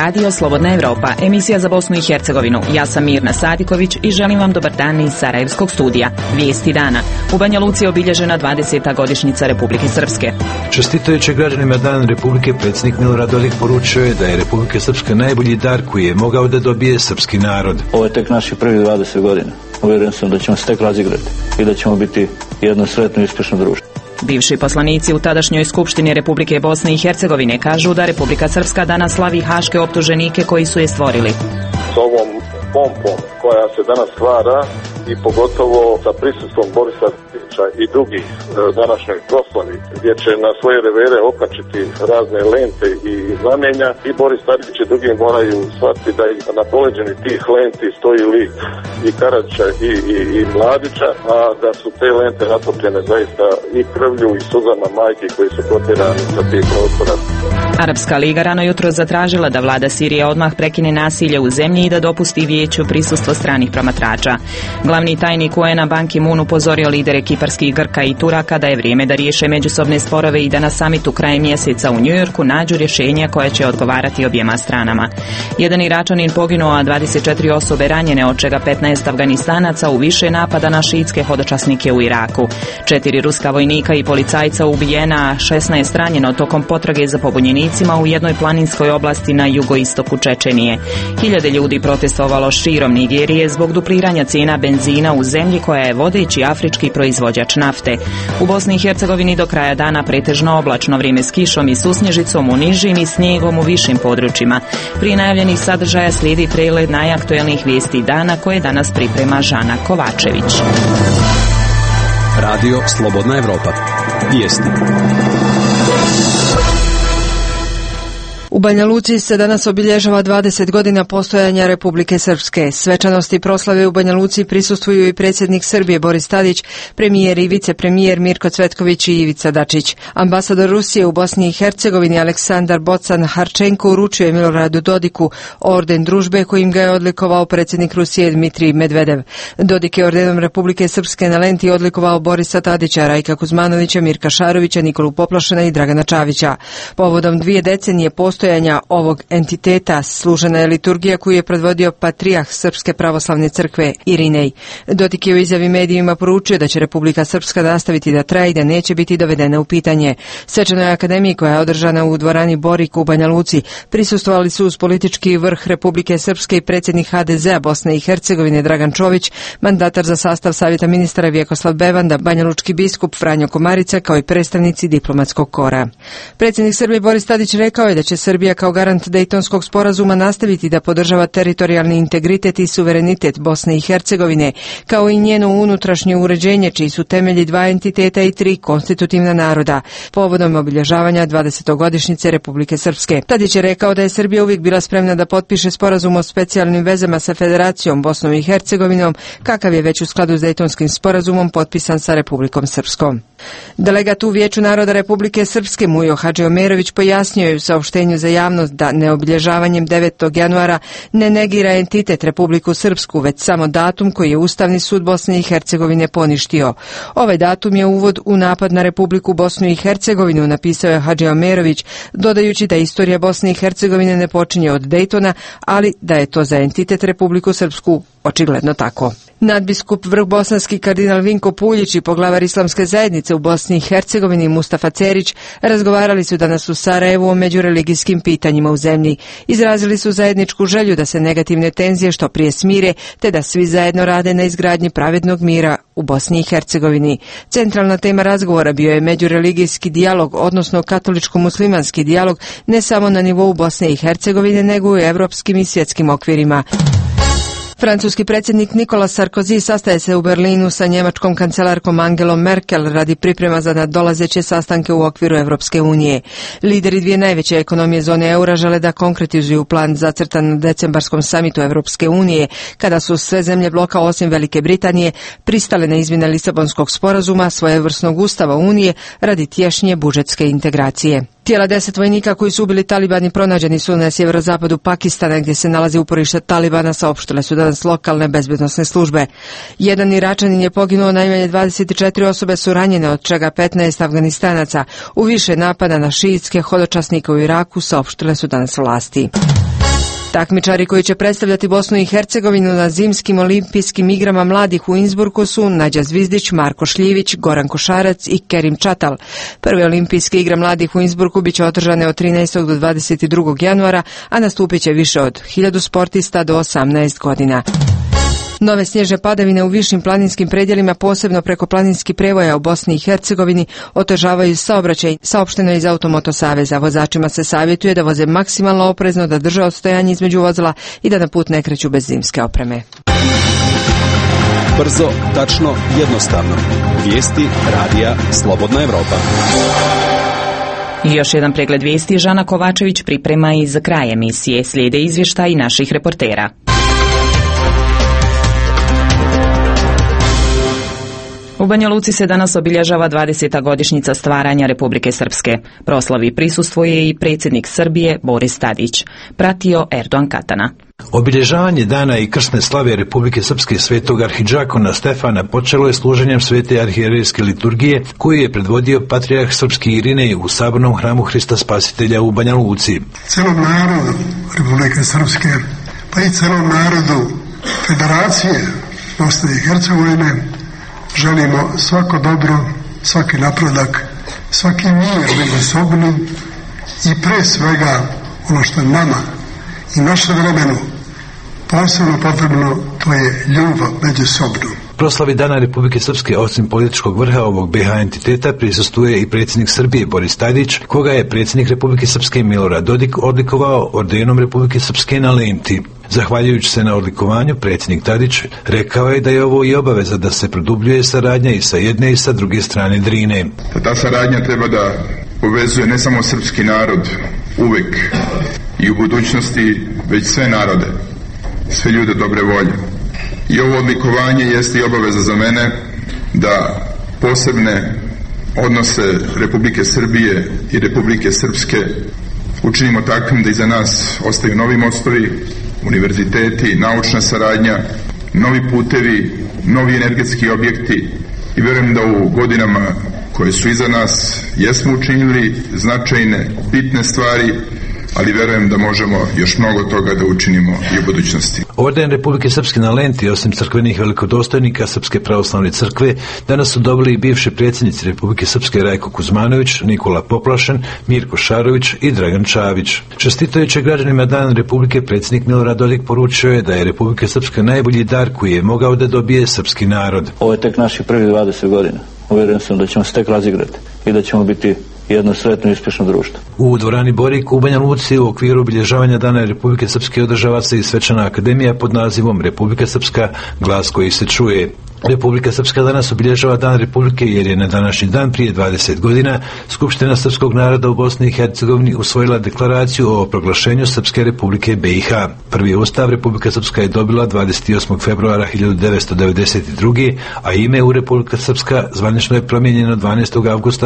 Radio Slobodna Evropa, emisija za Bosnu i Hercegovinu. Ja sam Mirna Sadiković i želim vam dobar dan iz Sarajevskog studija. Vijesti dana. U Banja Luci je obilježena 20. godišnjica Republike Srpske. Čestitajući građanima Dan Republike, predsjednik Milorad Dodik poručio je da je Republika Srpska najbolji dar koji je mogao da dobije srpski narod. Ovo je tek naših prvih 20 godina. Uvjeren sam da ćemo se tek razigrati i da ćemo biti jedno sretno i uspješno društvo. Bivši poslanici u tadašnjoj Skupštini Republike Bosne i Hercegovine kažu da Republika Srpska danas slavi haške optuženike koji su je stvorili. S ovom pompom koja se danas stvara i pogotovo sa prisustvom Borisa Tadića i drugih današnjoj proslavi gdje će na svoje revere okačiti razne lente i znamenja, i Boris Tadić i drugi moraju shvatiti da na poleđini tih lenti stoji lik i Karadžića i Mladića, a da su te lente natopljene zaista i krvlju i suzama majki koji su protjerani sa tih prostora. Arapska liga rano jutro zatražila da vlada Sirije odmah prekine nasilje u zemlji i da dopusti vijeću prisustvo stranih promatrača. Glavni tajnik UN-a Ban Ki-moon upozorio lidere kiparskih Grka i Turaka da je vrijeme da riješe međusobne sporove i da na samitu krajem mjeseca u Njujorku nađu rješenja koja će odgovarati objema stranama. Jedan Iračanin poginuo, a 24 osobe ranjene, od čega 15 Afganistanaca u više napada na šiitske hodočasnike u Iraku. 4 ruska vojnika i policajca ubijena, a 16 ranjeno tokom potrage za pobunjenicima u jednoj planinskoj oblasti na jugoistoku Čečenije. Hiljade ljudi protestovalo širom Nigerije zbog dupliranja cijena benzina u zemlji koja je vodeći afrički proizvođač nafte. U Bosni i Hercegovini do kraja dana pretežno oblačno vrijeme s kišom i susnježicom u nižim i snijegom u višim područjima. Prije najavljenih sadržaja slijedi pregled najaktuelnijih vijesti dana koje danas priprema Žana Kovačević. Radio Slobodna Evropa. Vijesti. U Banja Luci se danas obilježava 20 godina postojanja Republike Srpske. Svečanosti proslave u Banja Luci prisustvuju i predsjednik Srbije Boris Tadić, premijer i vicepremijer Mirko Cvetković i Ivica Dačić. Ambasador Rusije u Bosni i Hercegovini Aleksandar Bocan-Harčenko uručio je Miloradu Dodiku orden družbe kojim ga je odlikovao predsjednik Rusije Dmitrij Medvedev. Dodik je ordenom Republike Srpske na lenti odlikovao Borisa Tadića, Rajka Kuzmanovića, Mirka Šarovića, Nikolu Poplašana i Dragana Čavića. Povodom 2 decenije postojanja ovog entiteta služena je liturgija koju je predvodio patrijarh Srpske pravoslavne crkve Irinej. Dodik je u izjavi medijima poručio da će Republika Srpska nastaviti da traje i da neće biti dovedena u pitanje. Svečanoj akademiji koja je održana u dvorani Borik u Banja Luci prisustvovali su uz politički vrh Republike Srpske i predsjednik HDZ-a Bosne i Hercegovine Dragan Čović, mandatar za sastav Savjeta ministara Vjekoslav Bevanda, banjalučki biskup Franjo Komarica, kao i predstavnici diplomatskog kora. Predsjednik Srbije Boris Tadić rekao je da će Srbija kao garant Dejtonskog sporazuma nastaviti da podržava teritorijalni integritet i suverenitet Bosne i Hercegovine, kao i njeno unutrašnje uređenje, čiji su temelji 2 entiteta i 3 konstitutivna naroda, povodom obilježavanja 20. godišnjice Republike Srpske. Tadić je rekao da je Srbija uvijek bila spremna da potpiše sporazum o specijalnim vezama sa Federacijom Bosnom i Hercegovinom, kakav je već u skladu s Dejtonskim sporazumom potpisan sa Republikom Srpskom. Delegat u Vijeću naroda Republike Srpske Mujo Hadžiomerović pojasnio je u saopštenju za javnost da neobilježavanjem 9. januara ne negira entitet Republiku Srpsku, već samo datum koji je Ustavni sud Bosne i Hercegovine poništio. Ovaj datum je uvod u napad na Republiku Bosnu i Hercegovinu, napisao je Hadžiomerović, dodajući da istorija Bosne i Hercegovine ne počinje od Dejtona, ali da je to za entitet Republiku Srpsku očigledno tako. Nadbiskup vrhbosanski kardinal Vinko Puljić i poglavar islamske zajednice u Bosni i Hercegovini Mustafa Cerić razgovarali su danas u Sarajevu o međureligijskim pitanjima u zemlji. Izrazili su zajedničku želju da se negativne tenzije što prije smire, te da svi zajedno rade na izgradnji pravednog mira u Bosni i Hercegovini. Centralna tema razgovora bio je međureligijski dijalog, odnosno katoličko-muslimanski dijalog, ne samo na nivou Bosne i Hercegovine, nego i u evropskim i svjetskim okvirima. Francuski predsjednik Nicolas Sarkozy sastaje se u Berlinu sa njemačkom kancelarkom Angelom Merkel radi priprema za nadolazeće sastanke u okviru Evropske unije. Lideri 2 najveće ekonomije zone eura žele da konkretizuju plan zacrtan na decembarskom samitu Evropske unije, kada su sve zemlje bloka osim Velike Britanije pristale na izmjene Lisabonskog sporazuma, svojevrsnog ustava unije, radi tješnje budžetske integracije. Tijela 10 vojnika koji su ubili talibani pronađeni su na sjeverozapadu Pakistana, gdje se nalazi uporište talibana, saopštile su danas lokalne bezbednosne službe. Jedan Iračanin je poginuo, najmanje 24 osobe su ranjene, od čega 15 Afganistanaca, u više napada na šiitske hodočasnike u Iraku, saopštile su danas vlasti. Takmičari koji će predstavljati Bosnu i Hercegovinu na zimskim olimpijskim igrama mladih u Innsbrucku su Nađa Zvizdić, Marko Šljivić, Goran Košarac i Kerim Čatal. Prve olimpijske igre mladih u Innsbrucku biće održane od 13. do 22. januara, a nastupit će više od 1000 sportista do 18 godina. Nove snježne padavine u višim planinskim predjelima, posebno preko planinskih prevoja u Bosni i Hercegovini, otežavaju saobraćaj, saopšteno je iz Automoto saveza. Vozačima se savjetuje da voze maksimalno oprezno, da drže odstojanje između vozila i da na put ne kreću bez zimske opreme. Brzo, tačno, jednostavno. Vijesti radija Slobodna Evropa. I još jedan pregled vijesti Žana Kovačević priprema i za kraj emisije. Slijede izvještaji naših reportera. U Banja Luci se danas obilježava 20. godišnjica stvaranja Republike Srpske. Proslavi prisustvuje i predsjednik Srbije Boris Tadić. Pratio Erdogan Katana. Obilježavanje dana i krsne slave Republike Srpske svetog arhidžakona Stefana počelo je služenjem svete arhijerejske liturgije koju je predvodio patrijarh srpski Irinej u sabornom hramu Hrista Spasitelja u Banja Luci. Celom narodu Republike Srpske, pa i celom narodu Federacije Bosne i Hercegovine želimo svako dobro, svaki napredak, svaki mir međusobni i pre svega ono što je nama i našem vremenu posebno potrebno, to je ljubav međusobno. Proslavi Dana Republike Srpske osim političkog vrha ovog BiH entiteta prisustvuje i predsjednik Srbije Boris Tadić, koga je predsjednik Republike Srpske Milorad Dodik odlikovao ordenom Republike Srpske na Lenti. Zahvaljujući se na odlikovanju, predsjednik Tadić rekao je da je ovo i obaveza da se produbljuje saradnja i sa jedne i sa druge strane Drine. Ta saradnja treba da povezuje ne samo srpski narod uvek i u budućnosti, već sve narode, sve ljude dobre volje. I ovo odlikovanje jeste i obaveza za mene da posebne odnose Republike Srbije i Republike Srpske učinimo takvim da iza nas ostaju novi mostovi, univerziteti, naučna saradnja, novi putevi, novi energetski objekti i vjerujem da u godinama koje su iza nas jesmo učinili značajne, bitne stvari, ali vjerujem da možemo još mnogo toga da učinimo i u budućnosti. Orden Republike Srpske na Lenti, osim crkvenih velikodostojnika Srpske pravoslavne crkve, danas su dobili i bivši predsjednici Republike Srpske Rajko Kuzmanović, Nikola Poplašen, Mirko Šarović i Dragan Čavić. Čestitajući građanima Dan Republike, predsjednik Milorad Dodik poručio je da je Republika Srpska najbolji dar koji je mogao da dobije srpski narod. Ovo je tek naših prvih 20 godina. Uvjeren sam da ćemo se tek razigrati i da ćemo biti jedno sretno i uspješno društvo. U dvorani Borik u Banja Luci u okviru obilježavanja Dana Republike Srpske održava se i svečana akademija pod nazivom Republika Srpska, glas koji se čuje. Republika Srpska danas obilježava Dan Republike jer je na današnji dan prije 20 godina Skupština srpskog naroda u Bosni i Hercegovini usvojila deklaraciju o proglašenju Srpske Republike BiH. Prvi ustav Republika Srpska je dobila 28. februara 1992. a ime u Republika Srpska zvanično je promijenjeno 12. avgusta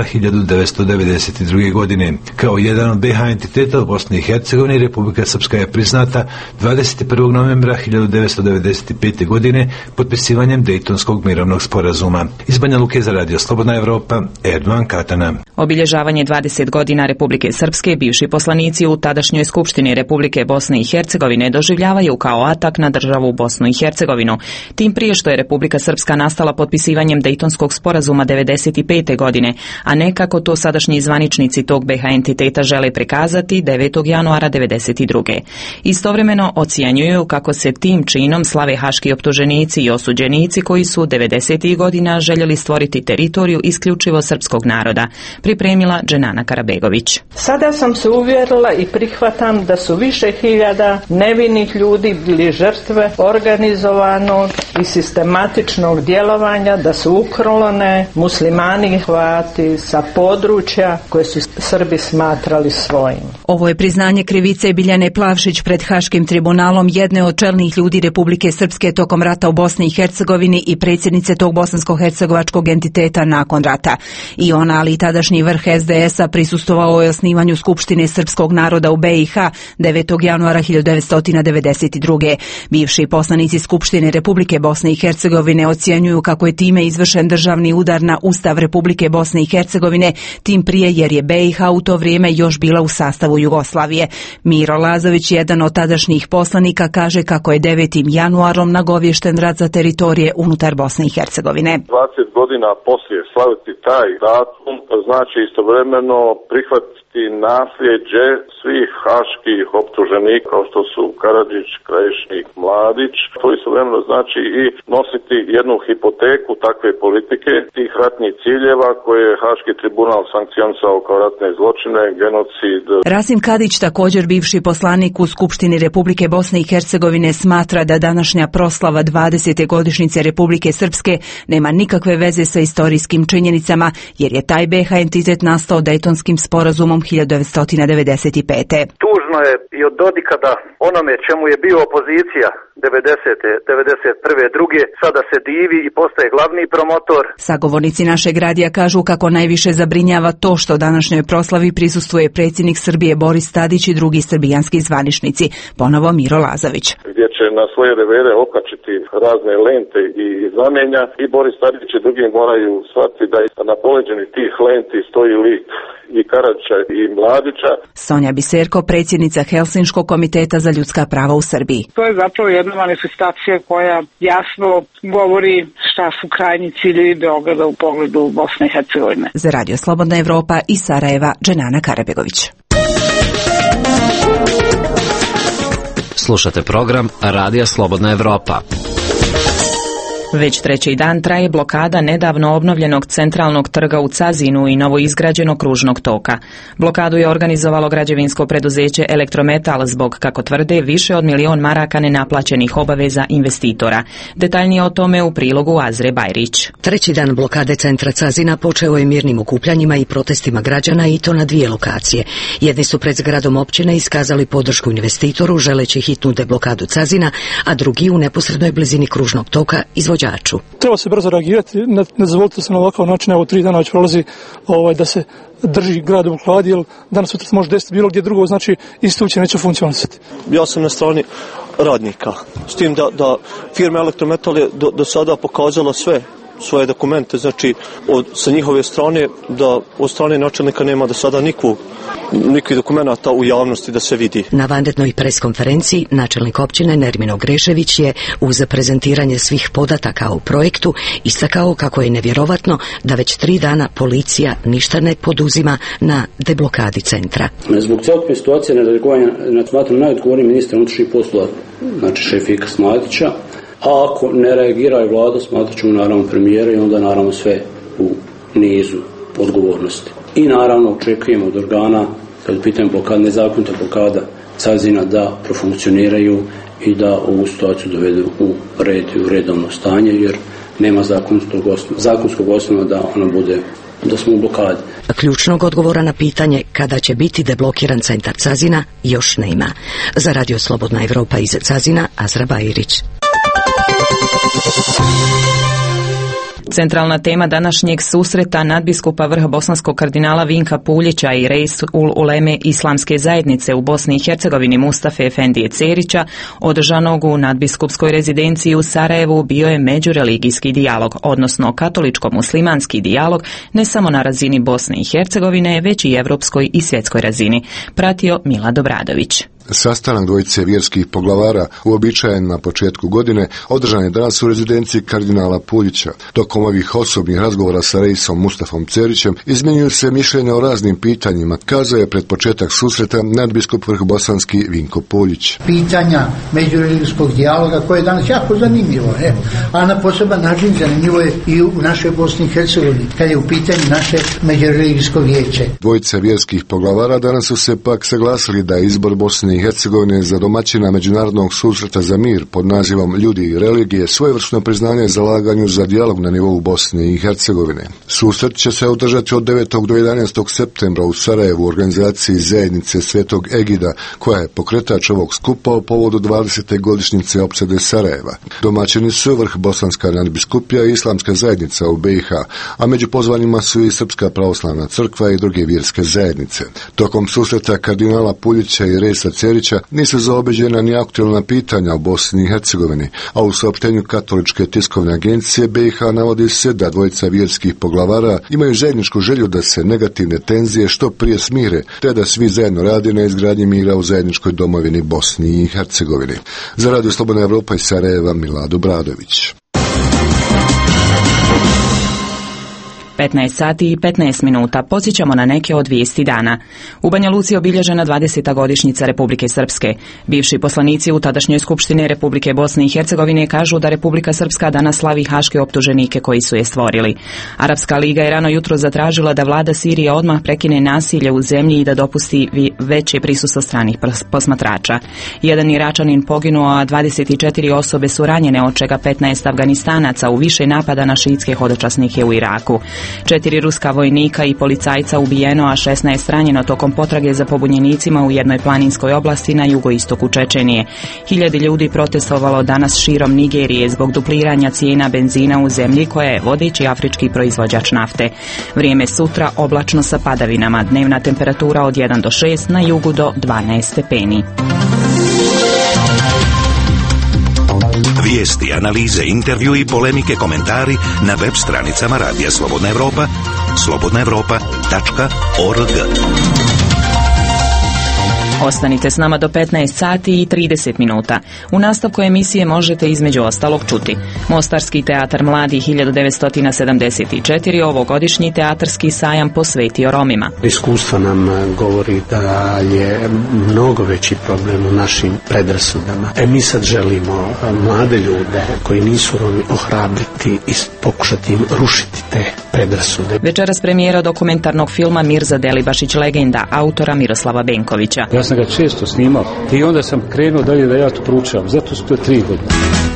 1992. godine. Kao jedan od BiH entiteta u Bosni i Hercegovini, Republika Srpska je priznata 21. novembra 1995. godine potpisivanjem Dejtonskog mirovnog sporazuma. Iz Banja Luke za radio Slobodna Evropa, Erdogan Katana. Obilježavanje 20 godina Republike Srpske bivši poslanici u tadašnjoj Skupštini Republike Bosne i Hercegovine doživljavaju kao atak na državu Bosnu i Hercegovinu. Tim prije što je Republika Srpska nastala potpisivanjem Dejtonskog sporazuma 1995. godine, a ne kako to sadašnji zvaničnici tog BiH entiteta žele prikazati 9. januara 1992. Istovremeno ocjenjuju kako se tim činom slave haški optuženici i osuđenici koji su 90. godina željeli stvoriti teritoriju isključivo srpskog naroda, pripremila Dženana Karabegović. Sada sam se uvjerila i prihvatam da su više hiljada nevinih ljudi bili žrtve organizovanog i sistematičnog djelovanja da su uklone muslimani i Hrvati sa područja koje su Srbi smatrali svojim. Ovo je priznanje krivice Biljane Plavšić pred Haškim tribunalom, jedne od čelnih ljudi Republike Srpske tokom rata u Bosni i Hercegovini i predsjednice tog bosansko-hercegovačkog entiteta nakon rata. I ona, ali i tadašnji vrh SDS-a prisustvovao je osnivanju Skupštine srpskog naroda u BiH 9. januara 1992. Bivši poslanici Skupštine Republike Bosne i Hercegovine ocjenjuju kako je time izvršen državni udar na Ustav Republike Bosne i Hercegovine, tim prije jer je BiH u to vrijeme još bila u sastavu Jugoslavije. Miro Lazović, jedan od tadašnjih poslanika, kaže kako je 9. januarom nagovješten rat za teritorije unutar Bosne i Hercegovine. 20 godina poslije slaviti taj datum znači istovremeno prihvatiti nasljeđe svih haških optuženika kao što su Karadžić, Krajišnik, Mladić. To istovremeno znači i nositi jednu hipoteku takve politike, tih ratnih ciljeva koje je Haški tribunal sankcionisao kao ratne zločine, genocid. Rasim Kadić, također bivši poslanik u Skupštini Republike Bosne i Hercegovine, smatra da današnja proslava 20. godišnjice Republike Srpske nema nikakve veze sa istorijskim činjenicama, jer je taj BiH entitet nastao Dejtonskim sporazumom 1995. Tužno je i od Dodika da onome čemu je bio opozicija 90. 91. druge, sada se divi i postaje glavni promotor. Sagovornici našeg radija kažu kako najviše zabrinjava to što današnjoj proslavi prisustvuje predsjednik Srbije Boris Tadić i drugi srbijanski zvaničnici. Ponovo Miro Lazović. Gdje će na svoje revere okačiti razne lente i znamenja i Boris Tadić i drugi moraju shvatiti da na poleđini tih lenti stoji lik i Karadžića i Mladića. Sonja Biserko, predsjednica Helsinškog komiteta za ljudska prava u Srbiji. To je zapravo jedna manifestacija koja jasno govori šta su krajnji ciljevi Beograda u pogledu Bosne i Hercegovine. Za Radio Slobodna Evropa iz Sarajeva, Dženana Karabegović. Slušate program Radija Slobodna Evropa. Već treći dan traje blokada nedavno obnovljenog centralnog trga u Cazinu i novoizgrađenog kružnog toka. Blokadu je organizovalo građevinsko preduzeće Elektrometal zbog, kako tvrde, više od 1 milion maraka nenaplaćenih obaveza investitora. Detaljnije o tome u prilogu Azre Bajrić. Treći dan blokade centra Cazina počeo je mirnim okupljanjima i protestima građana, i to na 2 lokacije. Jedni su pred zgradom općine iskazali podršku investitoru želeći hitnu deblokadu Cazina, a drugi u neposrednoj blizini kružnog toka izvođaču. Treba se brzo reagirati, ne dozvolite se na ovakav način, evo 3 dana već prolazi da se drži grad u blokadi, jer danas sutra može desiti bilo gdje drugo, znači institucije neće funkcionisati. Ja sam na strani radnika, s tim da firma Elektrometal je do sada pokazala sve svoje dokumente, znači sa njihove strane, da od strane načelnika nema do sada nikakvih dokumenata u javnosti da se vidi. Na vanrednoj preskonferenciji načelnik općine Nermino Grešević je uz prezentiranje svih podataka o projektu istakao kako je nevjerovatno da već 3 dana policija ništa ne poduzima na deblokadi centra. Zbog celokupne situacije nereagovanja smatram najodgovornijim ministrom unutrašnjih poslova, znači šefika Mladića. A ako ne reagira i vlada, smatrat ćemo naravno premijera i onda naravno sve u nizu odgovornosti. I naravno očekujemo od organa, kad pitam blokada, nezakonita blokada Cazina, da profunkcioniraju i da ovu situaciju dovedu u red i u redovno stanje, jer nema zakonskog osnova da ona bude, da smo u blokadi. Ključnog odgovora na pitanje kada će biti deblokiran centar Cazina još nema. Za Radio Slobodna Evropa iz Cazina, Azra Bajrić. Centralna tema današnjeg susreta nadbiskupa vrha bosanskog kardinala Vinka Puljića i Reis ul Uleme Islamske zajednice u Bosni i Hercegovini Mustafe Efendije Cerića, održanog u nadbiskupskoj rezidenciji u Sarajevu, bio je međureligijski dijalog, odnosno katoličko-muslimanski dijalog, ne samo na razini Bosne i Hercegovine, već i evropskoj i svjetskoj razini. Pratio Milad Obradović. Sastanak dvojice vjerskih poglavara, uobičajen na početku godine, održan je danas u rezidenciji kardinala Puljića. Tokom ovih osobnih razgovora sa reisom Mustafom Cerićem izmjenjuju se mišljenja o raznim pitanjima, kazao je pred početak susreta nadbiskup vrh bosanski Vinko Puljić. Pitanja međureligijskog dijaloga koje je danas jako zanimljivo, a na poseban način zanimljivo je i u našoj Bosni i Hercegovini, kad je u pitanju naše međureligijsko vijeće. Dvojice vjerskih poglavara danas su se pak saglasili da izbor Bosne Bosne i Hercegovine za domaćina međunarodnog susreta za mir pod nazivom Ljudi i religije svojevrsno priznanje zalaganju za dijalog na nivou Bosne i Hercegovine. Susret će se održati od 9. do 11. septembra u Sarajevu u organizaciji zajednice Svetog Egida, koja je pokretač ovog skupa u povodu 20. godišnjice opsade Sarajeva. Domaćini su vrh Bosanska nadbiskupija i Islamska zajednica u BiH, a među pozvanima su i Srpska pravoslavna crkva i druge vjerske zajednice. Tokom susreta kardinala Puljića i Rejsa Cerića nisu zaobiđena ni aktualna pitanja u Bosni i Hercegovini, a u saopštenju Katoličke tiskovne agencije BiH navodi se da dvojica vjerskih poglavara imaju zajedničku želju da se negativne tenzije što prije smire, te da svi zajedno rade na izgradnji mira u zajedničkoj domovini Bosni i Hercegovini. Za Radio Slobodna Evropa iz Sarajeva, Milado Bradović. 15 sati i 15 minuta. Podsjećamo na neke od vijesti dana. U Banja Luci je obilježena 20. godišnjica Republike Srpske. Bivši poslanici u tadašnjoj Skupštini Republike Bosne i Hercegovine kažu da Republika Srpska danas slavi haške optuženike koji su je stvorili. Arapska liga je rano jutro zatražila da vlada Sirije odmah prekine nasilje u zemlji i da dopusti veće prisustvo stranih posmatrača. Jedan Iračanin poginuo, a 24 osobe su ranjene, od čega 15 Afganistanaca u više napada na šiitske hodočasnike u Iraku. 4 ruska vojnika i policajca ubijeno, a 16 ranjeno tokom potrage za pobunjenicima u jednoj planinskoj oblasti na jugoistoku Čečenije. Hiljade ljudi protestovalo danas širom Nigerije zbog dupliranja cijena benzina u zemlji koja je vodeći afrički proizvođač nafte. Vrijeme sutra oblačno sa padavinama, dnevna temperatura od 1 do 6, na jugu do 12 stepeni. Vijesti, analize, intervju i polemike, komentari na web stranicama Radija Slobodna Evropa, slobodnaevropa.org. Ostanite s nama do 15 sati i 30 minuta. U nastavku emisije možete između ostalog čuti: Mostarski teatar mladi 1974 ovogodišnji teatarski sajam posvetio Romima. Iskustvo nam govori da je mnogo veći problem u našim predrasudama. Mi sad želimo mlade ljude koji nisu Romi ohrabriti i pokušati im rušiti te predrasude. Večeras premijera dokumentarnog filma Mirza Delibašić legenda autora Miroslava Benkovića. Ja sam ga često snimao i onda sam krenuo dalje da ja to proučavam. Zato su to 3 godine.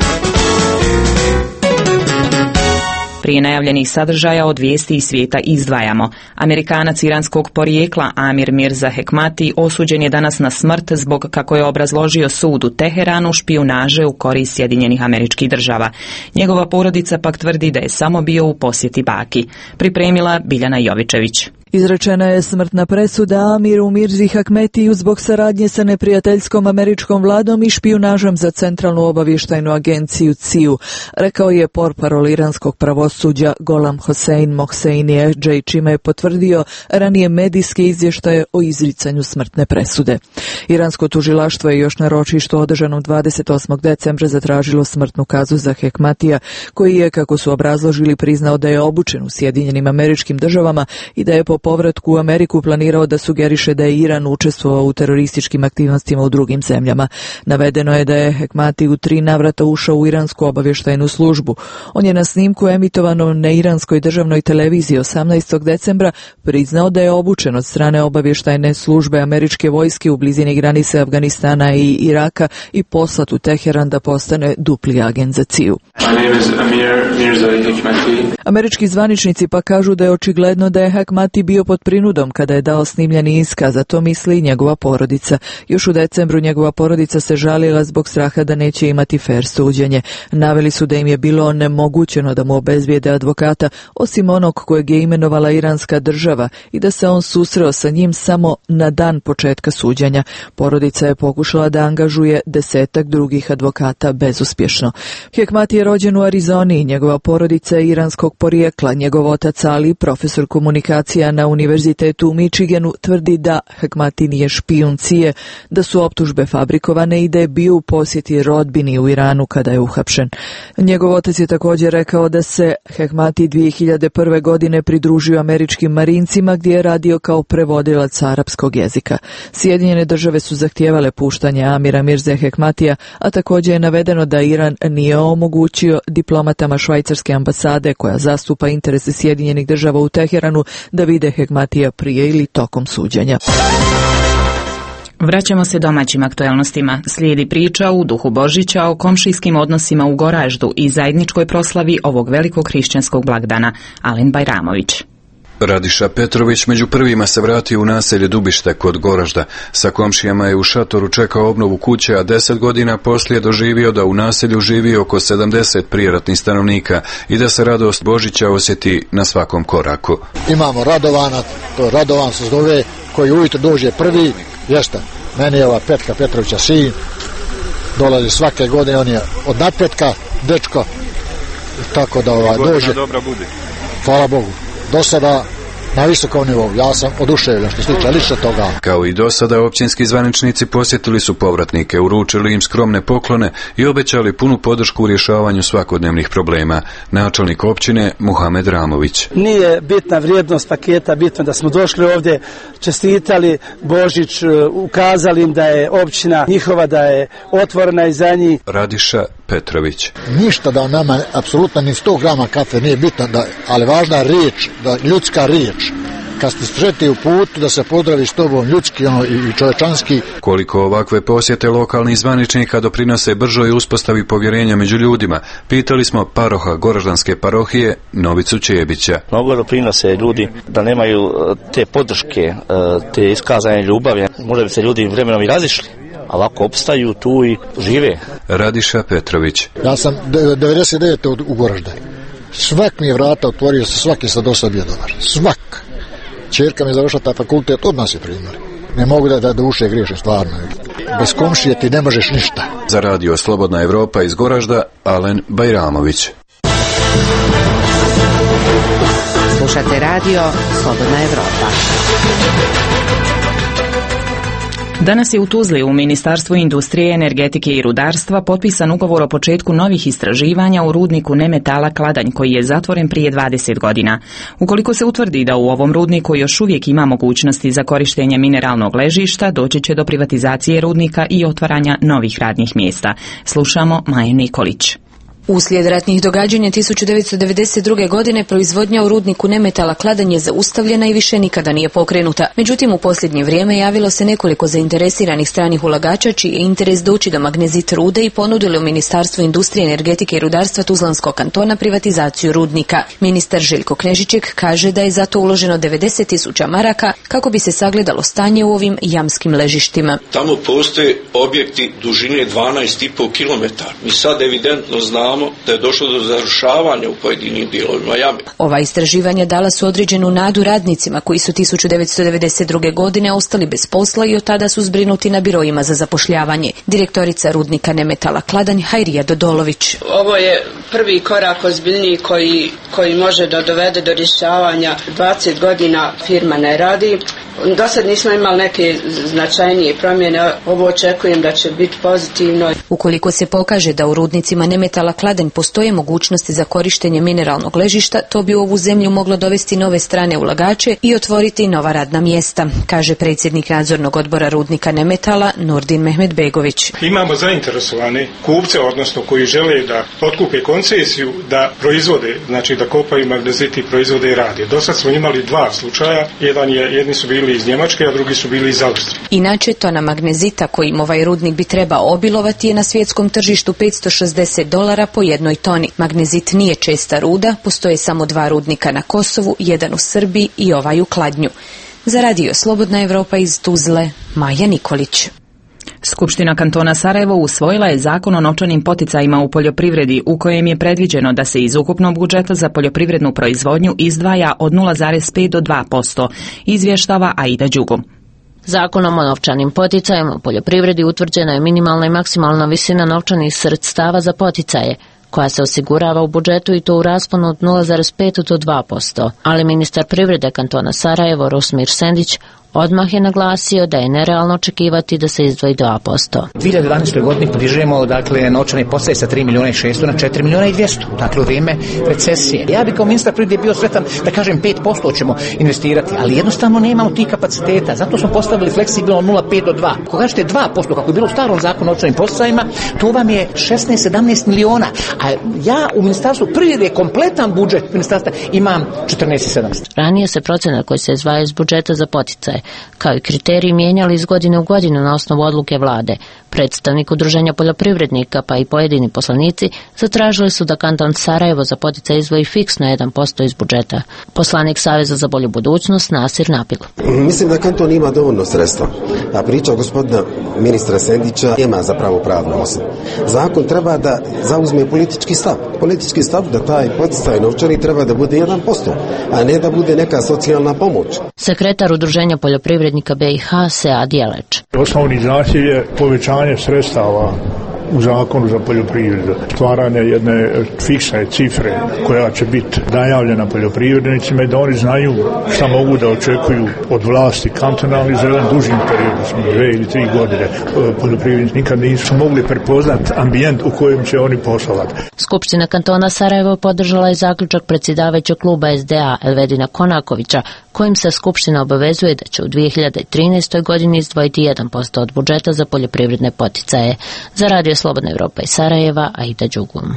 Prije najavljenih sadržaja od vijesti iz svijeta izdvajamo. Amerikanac iranskog porijekla Amir Mirza Hekmati osuđen je danas na smrt zbog, kako je obrazložio sud u Teheranu, špijunaže u korist Sjedinjenih Američkih Država. Njegova porodica pak tvrdi da je samo bio u posjeti baki. Pripremila Biljana Jovičević. Izrečena je smrtna presuda Amiru Mirzi Hekmetiju zbog saradnje sa neprijateljskom američkom vladom i špijunažom za Centralnu obavještajnu agenciju CIA, rekao je portparol iranskog pravosuđa Golam Hossein Mohseini Ehdžej, čime je potvrdio ranije medijske izvještaje o izricanju smrtne presude. Iransko tužilaštvo je još na ročištu održanom 28. decembra zatražilo smrtnu kaznu za Hekmatija, koji je, kako su obrazložili, priznao da je obučen u Sjedinjenim Američkim Državama i da je po povratku u Ameriku planirao da sugeriše da je Iran učestvovao u terorističkim aktivnostima u drugim zemljama. Navedeno je da je Hekmati u 3 navrata ušao u iransku obavještajnu službu. On je na snimku emitovanom na iranskoj državnoj televiziji 18. decembra priznao da je obučen od strane obavještajne službe američke vojske u blizini granice Afganistana i Iraka i poslat u Teheran da postane dupli agent za CIA. Američki zvaničnici pa kažu da je očigledno da je Hekmati bio pod prinudom kada je dao snimljeni iskaz, a to misli i njegova porodica. Još u decembru njegova porodica se žalila zbog straha da neće imati fer suđenje. Naveli su da im je bilo onemogućeno da mu obezbijede advokata, osim onog kojeg je imenovala iranska država, i da se on susreo sa njim samo na dan početka suđenja. Porodica je pokušala da angažuje 10 drugih advokata bezuspješno. Hekmati je rođen u Arizoni i njegova porodica je iranskog porijekla. Njegov otac Ali, profesor komunikacija na Univerzitetu u Michiganu, tvrdi da Hekmati nije špijun CIA, da su optužbe fabrikovane i da je bio u posjeti rodbini u Iranu kada je uhapšen. Njegov otac je također rekao da se Hekmati 2001. godine pridružio američkim marincima gdje je radio kao prevodilac arapskog jezika. Sjedinjene države su zahtijevale puštanje Amira Mirze Hekmatija, a također je navedeno da Iran nije omogućio diplomatama švajcarske ambasade koja zastupa interese Sjedinjenih država u Teheranu da vide Hekmatija prije ili tokom suđenja. Vraćamo se domaćim aktuelnostima. Slijedi priča u duhu Božića o komšijskim odnosima u Goraždu i zajedničkoj proslavi ovog velikog hrišćanskog blagdana. Alen Bajramović. Radiša Petrović među prvima se vratio u naselje Dubište kod Goražda. Sa komšijama je u šatoru čekao obnovu kuće, a 10 godina poslije doživio da u naselju živi oko 70 prijeratnih stanovnika i da se radost Božića osjeti na svakom koraku. Imamo Radovana, to Radovan se zove, koji ujutro dođe prvi, jeste, meni je ova Petka Petrovića sin, dolazi svake godine, on je od nadpetka, dečko, tako da dođe. Dobra bude. Hvala Bogu. Do sada na visokom nivou. Ja sam oduševljen što se tiče lično toga. Kao i do sada, općinski zvaničnici posjetili su povratnike, uručili im skromne poklone i obećali punu podršku u rješavanju svakodnevnih problema. Načelnik općine Muhamed Ramović. Nije bitna vrijednost paketa, bitno da smo došli ovdje, čestitali Božić, ukazali im da je općina njihova, da je otvorena i za njih. Radiša Petrović. Ništa da nama, apsolutno ni 100 grama kafe nije bitno, ali važna je riječ, ljudska riječ. Kad ste sretni u putu, da se pozdravi s tobom ljudski i čovječanski. Koliko ovakve posjete lokalnih zvaničnika doprinose bržoj uspostavi povjerenja među ljudima, pitali smo paroha Goraždanske parohije Novicu Čebića. Mnogo doprinose ljudi da nemaju te podrške, te iskazane ljubavi. Možda bi se ljudi vremenom i razišli. A ovako opstaju tu i žive. Radiša Petrović. Ja sam 99. u Goražde. Svak mi je vrata otvorio, svaki sad do sad bio dobar. Svak. Čerka mi je završila taj fakultet, od nas je primjer. Ne mogu da duše griješim, stvarno. Bez komšije ti ne možeš ništa. Za radio Slobodna Evropa iz Goražda, Alen Bajramović. Slušate radio Slobodna Evropa. Danas je u Tuzli u Ministarstvu industrije, energetike i rudarstva potpisan ugovor o početku novih istraživanja u rudniku nemetala Kladanj, koji je zatvoren prije 20 godina. Ukoliko se utvrdi da u ovom rudniku još uvijek ima mogućnosti za korištenje mineralnog ležišta, doći će do privatizacije rudnika i otvaranja novih radnih mjesta. Slušamo Maju Nikolić. Uslijed ratnih događanja 1992. godine proizvodnja u rudniku nemetala Kladanj je zaustavljena i više nikada nije pokrenuta. Međutim, u posljednje vrijeme javilo se nekoliko zainteresiranih stranih ulagača čiji je interes doći do magnezit rude i ponudili u Ministarstvu industrije, energetike i rudarstva Tuzlanskog kantona privatizaciju rudnika. Ministar Željko Knežiček kaže da je zato uloženo 90.000 maraka kako bi se sagledalo stanje u ovim jamskim ležištima. Tamo postoje objekti dužine 12,5 km. Mi sad evidentno znamo da je došlo do zarušavanja u pojedinim dijelovima jame. Ova istraživanja dala su određenu nadu radnicima koji su 1992. godine ostali bez posla i od tada su zbrinuti na birojima za zapošljavanje. Direktorica rudnika nemetala Kladanj Hajrija Dodolović. Ovo je prvi korak ozbiljniji koji može da dovede do rješavanja. 20 godina firma ne radi. Do sad nismo imali neke značajnije promjene. Ovo očekujem da će biti pozitivno. Ukoliko se pokaže da u rudnicima nemetala Kladanj postoje mogućnosti za korištenje mineralnog ležišta, to bi u ovu zemlju moglo dovesti nove strane ulagače i otvoriti nova radna mjesta, kaže predsjednik nadzornog odbora rudnika nemetala Nurdin Mehmedbegović. Imamo zainteresovane kupce, odnosno koji žele da otkupe koncesiju da proizvode, znači da kopaju magnezit i proizvode i rade. Do sad smo imali 2 slučaja, jedni su bili iz Njemačke, a drugi su bili iz Austrije. Inače, tona magnezita kojim ovaj rudnik bi trebao obilovati je na svjetskom tržištu $560 po jednoj toni. Magnezit nije česta ruda, postoje samo 2 rudnika na Kosovu, jedan u Srbiji i ovaj u Kladnju. Za radio Slobodna Evropa iz Tuzle, Maja Nikolić. Skupština kantona Sarajevo usvojila je zakon o novčanim poticajima u poljoprivredi u kojem je predviđeno da se iz ukupnog budžeta za poljoprivrednu proizvodnju izdvaja od 0,5 do 2%, izvještava Aida Đugo. Zakonom o novčanim poticajima u poljoprivredi utvrđena je minimalna i maksimalna visina novčanih sredstava za poticaje, koja se osigurava u budžetu i to u rasponu od 0,5 do 2%, ali ministar privrede kantona Sarajevo Rosmir Sendić odmah je naglasio da je nerealno očekivati da se izdvoji 2%. U 2012. godini podižemo novčani poticaj sa 3.600.000 na 4.200.000, dakle u vrijeme recesije. Ja bih kao ministar privrede bio sretan da kažem 5% ćemo investirati, ali jednostavno nemamo tih kapaciteta, zato smo postavili fleksibilno 0,5 do 2. Ako kažete 2%, kako je bilo u starom zakonu o novčanim poticajima, to vam je 16-17 miliona, a ja u ministarstvu privrede kompletan budžet ministarstva imam 14.700. Ranije se procenat koji se izdvaja iz budžeta za poticaje kao i kriteriji mijenjali iz godine u godinu na osnovu odluke vlade. Predstavnik Udruženja poljoprivrednika pa i pojedini poslanici zatražili su da kanton Sarajevo za poticaj izdvoji fiksno 1% iz budžeta. Poslanik Saveza za bolju budućnost Nasir Napil. Mislim da kanton ima dovoljno sredstva, a priča gospodina ministra Sendića nema zapravo pravnu osnovu. Zakon treba da zauzme politički stav. Politički stav da taj poticaj novčani treba da bude 1%, a ne da bude neka socijalna pomoć. Sekretar Udruženja poljoprivrednika BiH Sead Jeleč. Osnovni zahtjev je povećanje sredstava u zakonu za poljoprivredu, stvaranje jedne fiksne cifre koja će biti najavljena poljoprivrednicima i da oni znaju šta mogu da očekuju od vlasti kantonalni za jedan duži period, 2 ili 3 godine. Poljoprivrednici nikad nisu mogli prepoznati ambijent u kojem će oni poslovati. Skupština kantona Sarajevo podržala je zaključak predsjedavajućeg kluba SDA Elvedina Konakovića, kojim se Skupština obavezuje da će u 2013. godini izdvojiti 1% od budžeta za poljoprivredne poticaje. Za Radio Slobodna Evropa iz Sarajeva, Aida Đugum.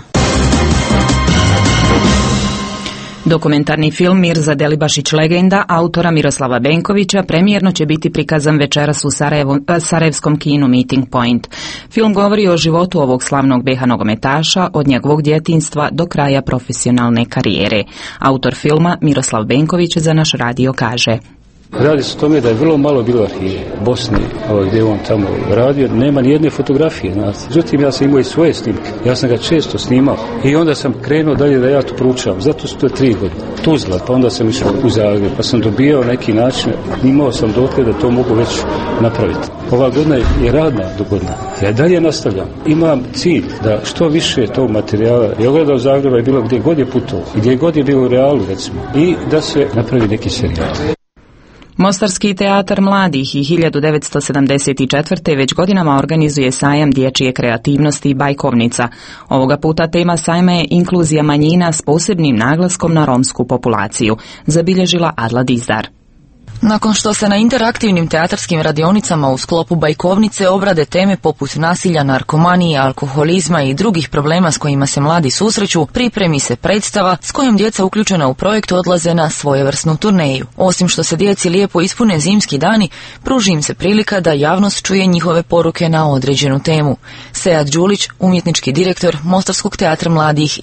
Dokumentarni film Mirza Delibašić legenda autora Miroslava Benkovića premijerno će biti prikazan večeras u sarajevskom kinu Meeting Point. Film govori o životu ovog slavnog BiH nogometaša od njegovog djetinjstva do kraja profesionalne karijere. Autor filma Miroslav Benković za naš radio kaže: Radi se o tome da je vrlo malo bilo arhive Bosni, gdje on tamo radio, nema ni jedne fotografije. Međutim, ja sam imao i svoje snimke, ja sam ga često snimao i onda sam krenuo dalje da ja to proučavam. Zato su to 3 godine. Tuzla, pa onda sam išao u Zagreb, pa sam dobijao neki način, imao sam dotle da to mogu već napraviti. Ova godina je radna godina. Ja dalje nastavljam. Imam cilj da što više tog materijala, je ogledao Zagreba je bilo gdje god je putovao, gdje god je bilo u realu, recimo, i da se napravi neki serijal. Mostarski teatar mladih i 1974. već godinama organizuje sajam dječje kreativnosti Bajkovnica. Ovoga puta tema sajma je inkluzija manjina s posebnim naglaskom na romsku populaciju, zabilježila Adla Dizdar. Nakon što se na interaktivnim teatarskim radionicama u sklopu Bajkovnice obrade teme poput nasilja, narkomanije, alkoholizma i drugih problema s kojima se mladi susreću, pripremi se predstava s kojom djeca uključena u projekt odlaze na svojevrsnu turneju. Osim što se djeci lijepo ispune zimski dani, pruži im se prilika da javnost čuje njihove poruke na određenu temu. Sead Đulić, umjetnički direktor Mostarskog teatra mladih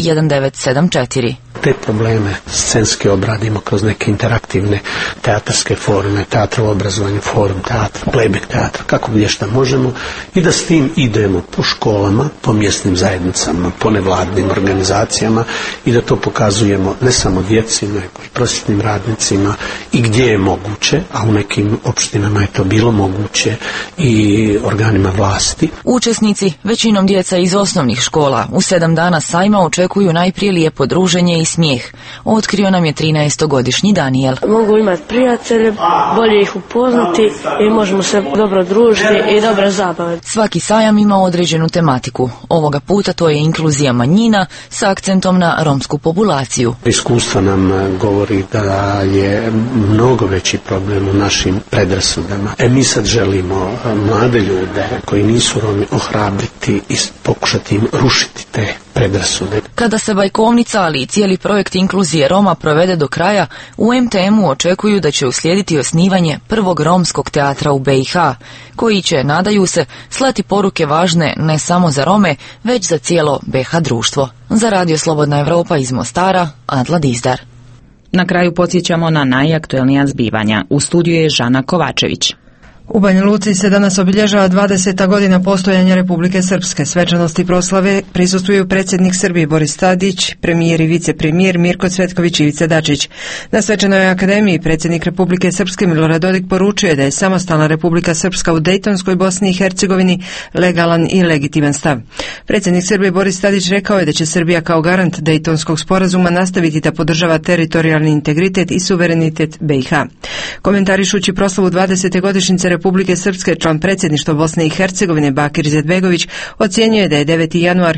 1974. Te probleme scenske obradimo kroz neke interaktivne teatarske forme, teatro u obrazovanju, forum teatra, playback teatra, kako gdje šta možemo, i da s tim idemo po školama, po mjesnim zajednicama, po nevladnim organizacijama i da to pokazujemo ne samo djeci, nego i prosvjetnim radnicima i gdje je moguće, a u nekim opštinama je to bilo moguće, i organima vlasti. Učesnici, većinom djeca iz osnovnih škola, u 7 dana sajma očekuju najprije lijepo druženje i smijeh. Otkrio nam je 13-godišnji Daniel. Mogu imati prijatelje, bolje ih upoznati i možemo se dobro družiti i dobro zabaviti. Svaki sajam ima određenu tematiku. Ovoga puta to je inkluzija manjina sa akcentom na romsku populaciju. Iskustvo nam govori da je mnogo veći problem u našim predrasudama. Mi sad želimo mlade ljude koji nisu Romi ohrabriti i pokušati im rušiti te predrasude. Kada se Bajkovnica, ali i cijeli projekt inkluzije Roma provede do kraja, u MTM-u očekuju da će uslijediti osnivanje prvog romskog teatra u BiH, koji će, nadaju se, slati poruke važne ne samo za Rome, već za cijelo BiH društvo. Za Radio Slobodna Evropa iz Mostara, Adla Dizdar. Na kraju podsjećamo na najaktuelnija zbivanja. U studiju je Žana Kovačević. U Banja Luci se danas obilježava 20. godina postojanja Republike Srpske. Svečanosti proslave prisustvuju predsjednik Srbije Boris Tadić, premijer i vicepremijer Mirko Cvetković i Ivica Dačić. Na svečanoj akademiji predsjednik Republike Srpske Milorad Dodik poručuje da je samostalna Republika Srpska u Dejtonskoj Bosni i Hercegovini legalan i legitiman stav. Predsjednik Srbije Boris Tadić rekao je da će Srbija kao garant Dejtonskog sporazuma nastaviti da podržava teritorijalni integritet i suverenitet BiH. Komentarišući proslavu 20. godišnjice Republike Srpske, član predsjedništva Bosne i Hercegovine Bakir Izetbegović ocjenjuje da je 9. januar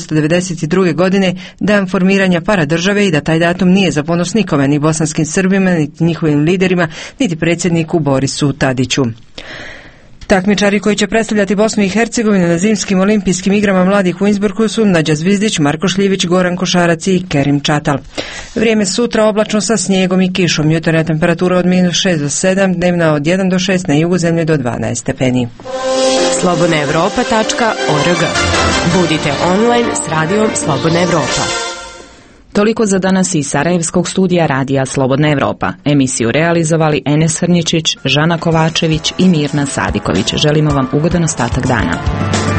1992. godine dan formiranja paradržave i da taj datum nije za ponos nikome, ni bosanskim Srbima, niti njihovim liderima, niti predsjedniku Borisu Tadiću. Takmičari koji će predstavljati Bosnu i Hercegovinu na zimskim olimpijskim igrama mladih u Innsbrucku su Nađa Zvizdić, Marko Šljivić, Goran Košarac i Kerim Čatal. Vrijeme sutra oblačno sa snijegom i kišom, jutarnja temperatura od -6 do 7, dnevna od 1 do 6, na jugu zemlje do 12 stepeni. slobodnaevropa.org. Budite online s radijom Slobodna Evropa. Toliko za danas iz Sarajevskog studija Radija Slobodna Evropa. Emisiju realizovali Enes Hrničić, Žana Kovačević i Mirna Sadiković. Želimo vam ugodan ostatak dana.